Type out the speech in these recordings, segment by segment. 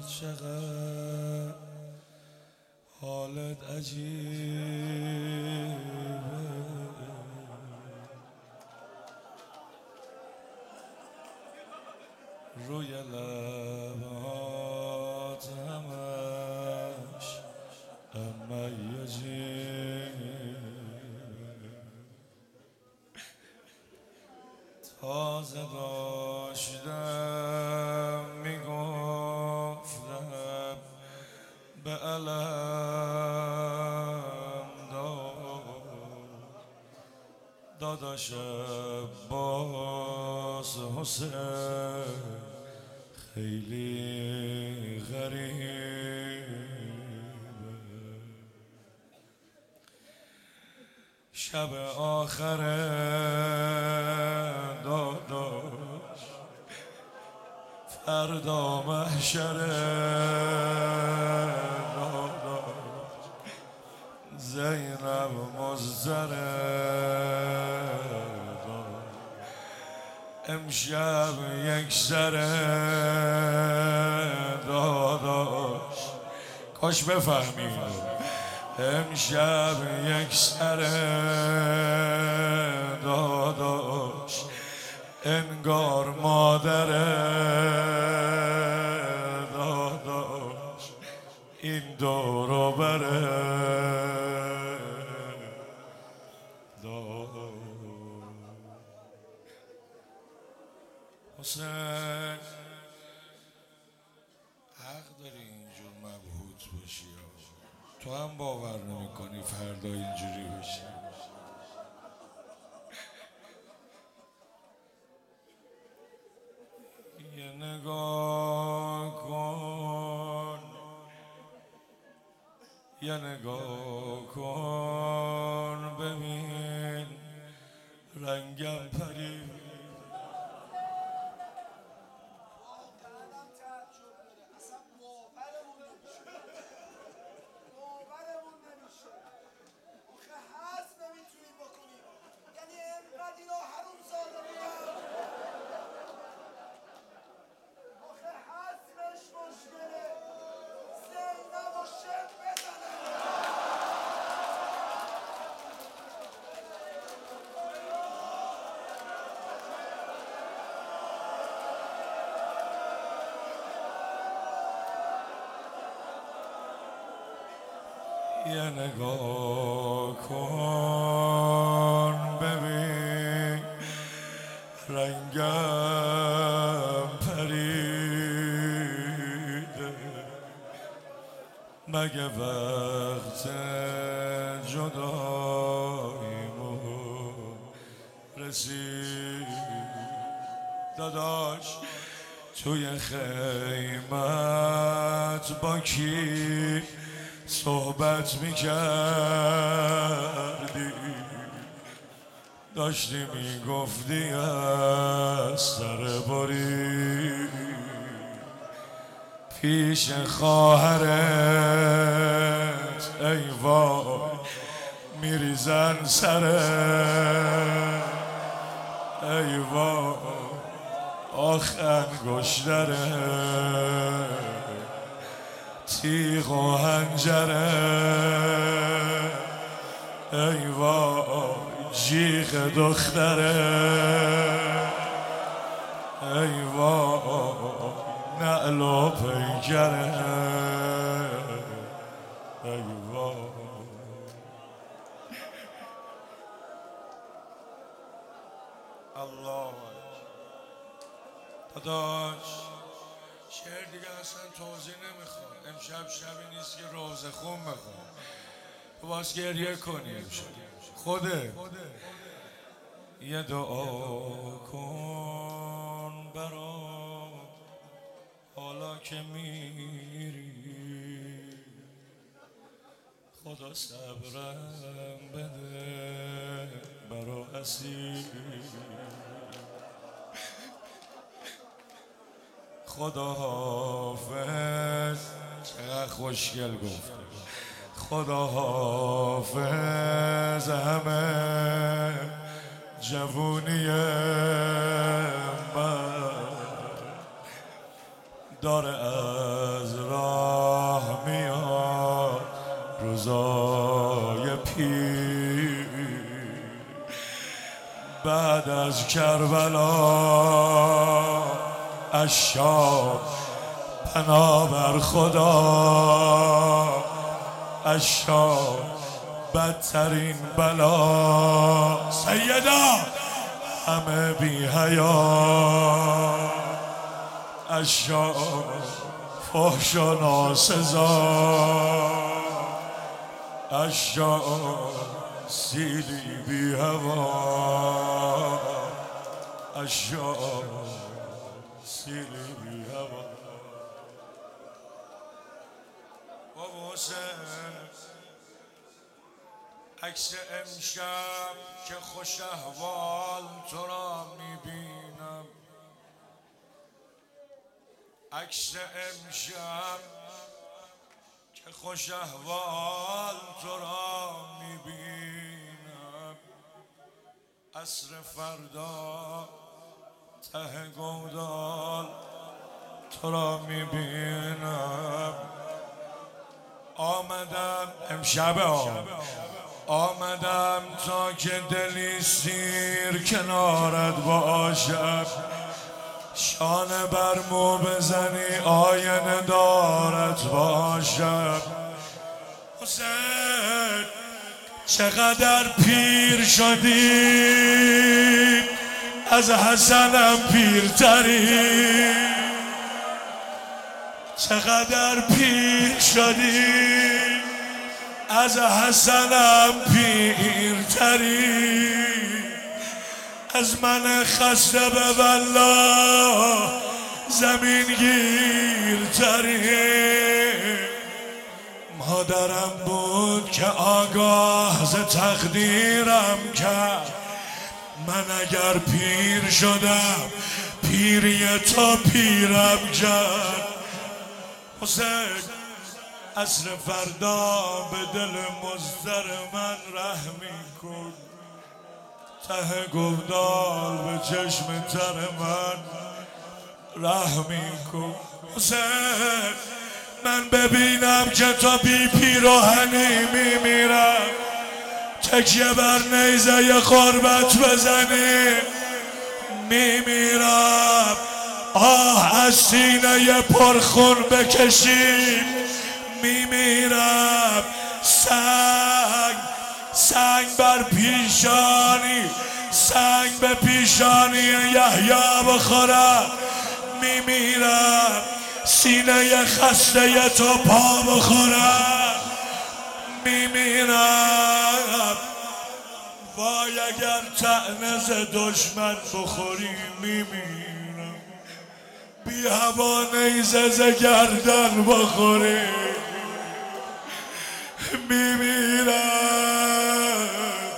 چقدر حالت عجیبه، روی لبات همش امیجی، تازه داشتم میگفتم به علم داداش باز حسین خیلی غریبه، شب آخر داداش فردا محشر داداش، زینب مضطرب امشب یک سر داداش، کاش بفهمید امشب یک سر داداش، انگار مادر داداش این دورو بره حسین، حق داری اینجور مبهوت باشی، تو هم باور نمی کنی فردا اینجوری بشی. یه نگاه کن، یه نگاه کن ببین رنگم پرید، یه نگاه کن ببین رنگم پریده، مگه وقت جداییمو رسید داداش، توی خیمت با کی صحبت میکردی، داشتی میگفتی از سر بری پیش خواهرت ای وای میریزن سرت، ای وای آخ انگشترت تیغ و حنجره، ای وای جیغ دختره، ای وای نعل و پیکره، ای وای الله داداش. شعر دیگه اصلا توضیح نمیخواد، امشب شبی نیست که روزه خون بخون، تو باز گریه کنی امشب خوده. یه دعا کن برام حالا که میری، خدا صبرم بده برا اسیر، خدا حافظ، چقدر خوشگل گفت، خدا حافظ همه جوونی من داره از از کربلا اشاب بنابر خدا اشاب بدترین بلا سیدا همه بی حیا اشاب فحش و ناسزا اشاب سیلی بی هوا اشاب سیلی بی هوا بابا حسین عکس امشب که خوش احوال تو را میبینم عکس امشب که خوش احوال تو را میبینم عصر فردا ته گودال تو را میبینم آمدم امشب آمدم تا که دلی سیر کنارت باشم شانه بر مو بزنی آینه دارت باشم حسین چقدر پیر شدی از حسنم پیرتری چقدر پیر شدی از حسنم پیرتری از من خسته به والله زمین گیرتری مادرم بود که آگاه ز تقدیرم کرد من اگر پیر شدم پیری تو پیرم کرد حسین عصر فردا به دل مضطر من رحمی کن ته گودال به چشم تر من رحمی کن حسین من ببینم که تو بی پیراهنی میمیرم تکیه بر نیزه قربت بزنی میمیرم آه از سینه پرخون بکشی میمیرم سنگ بر پیشانی سنگ به پیشانی یحیی بخورم میمیرم سینه خسته تو پا بخورم میمیرم وای اگر طعنه ز دشمن بخوری میمیرم بی هوا نیزه ز گردن بخوری میمیرم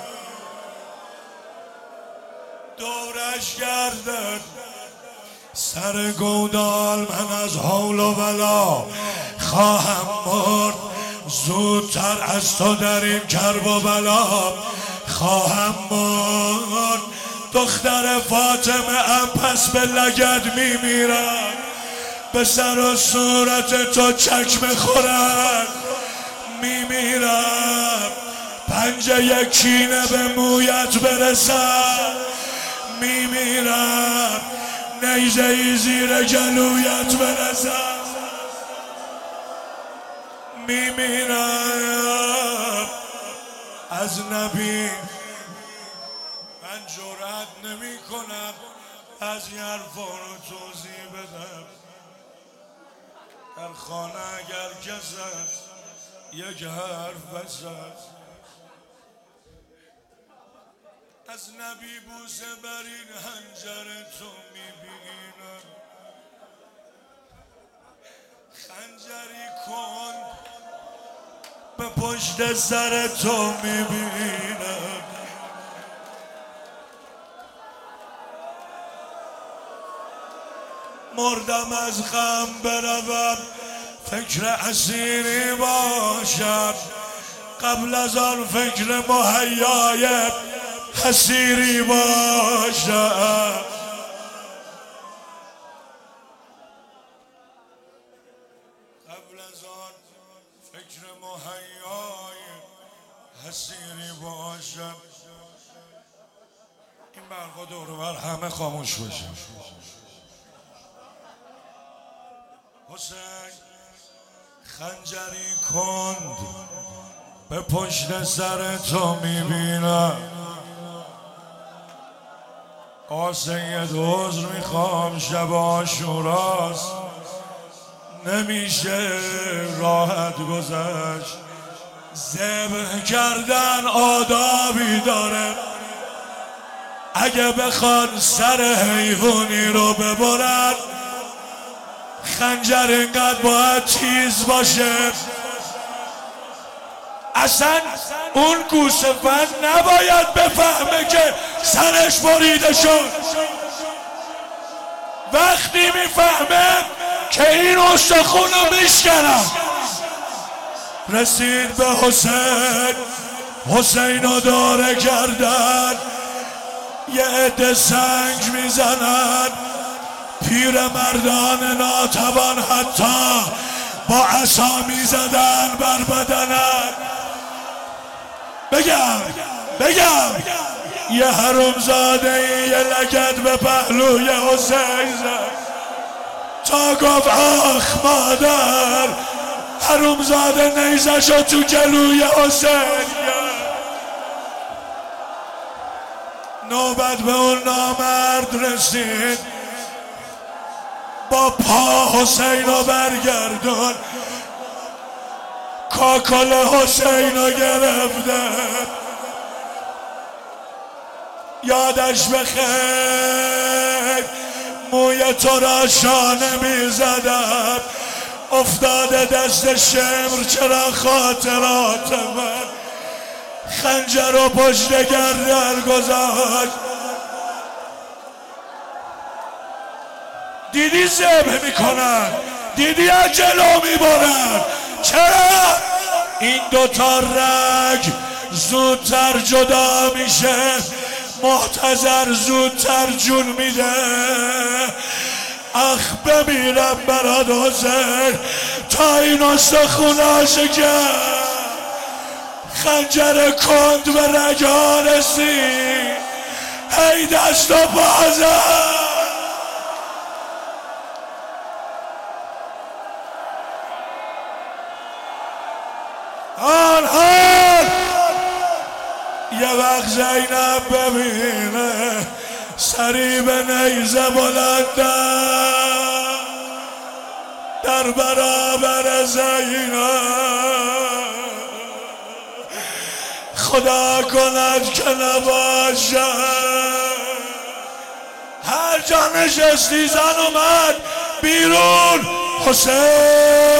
دورش گردن سر گودال من از حول و ولا خواهم مرد زودتر از تو در این کرب و بلا خواهم مرد دختر فاطمه ام پس به لگد میمیرم به سر و صورت تو چکمه خورد میمیرم پنجه کینه به مویت برسد میمیرم نیزه ای زیر گلویت برسد میمیرم از نبی من جرأت نمی کنم از این حرفا رو توضیح بدم در خانه اگر کس هست یک حرف بزد از نبی بوسه بر این حنجر تو میبینم خنجری کن به پشت سر تو میبینم مردم از غم بروم فکر اسیری باشم قبل از آن فکر مهیای حسیری باشم قبل از آن فکر مهیای حسیری باشم این برقا دور و بر همه خاموش بشه. حسین خنجری کند به پشت سر تو میبینم. سید عذر میخوام شب عاشوراست، نمیشه راحت گذشت. ذبح کردن آدابی داره، اگه بخواد سر حیوانی رو ببرن خنجر اینقدر باید تیز باشه اصلا اون گوسفند نباید بفهمه که سرش بریده شد. وقتی میفهمه که این استخون رو میشکنم. رسید به حسین، حسین رو داره کردن، یه عده سنگ میزنن، پیرمردان ناتوان حتی با عصا میزدن بر بدنن. بگم یه حرومزاده یه لگد به پهلوی حسین زد تا گفت آخ مادر. حرومزاده نیزشو تو جلوی حسین. نوبت به اون نامرد رسید، با پا حسین رو برگردون، کاکل حسین رو گرفته. یادش بخیر موی تو را شانه میزدم، افتاده دست شمر چرا خاطرات من. خنجر و پشت گردن گذاشت. دیدی ذبح میکنن، دیدی از جلو میبرن. چرا؟ این دوتا رگ زودتر جدا میشه، محتضر زودتر جون میده. اخ بمیرم برات حسین تا این استخونا شکن. خنجر کند به رگا رسید، هی دست و بازم. آنها یه وقت زینب ببینه سری به نیزه بلندن در برابر زینب. خدا کند که نباشد. هر جا نشستی زن اومد بیرون. حسین